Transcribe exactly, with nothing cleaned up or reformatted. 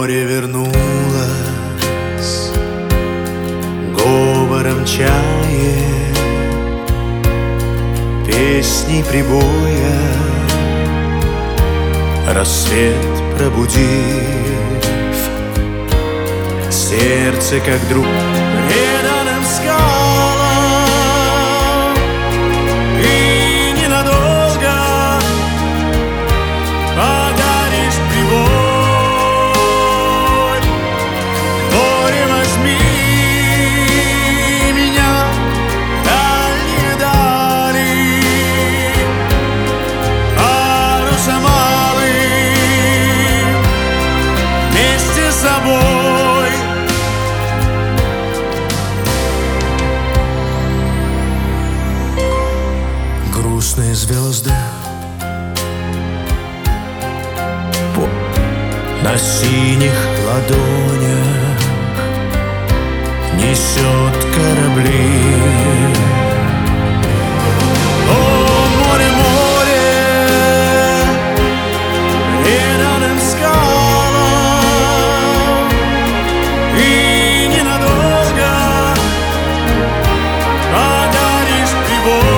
Море вернулось говором чаек, песней прибоя, рассвет пробудив, сердце как друг преданным скалам, и ненадолго подаришь прибой. Море, возьми меня в дальние дали, парусом алым вместе с собой. Грустные звезды на синих ладонях несет корабли. О, море, море, преданным скалам, и ненадолго подаришь прибой.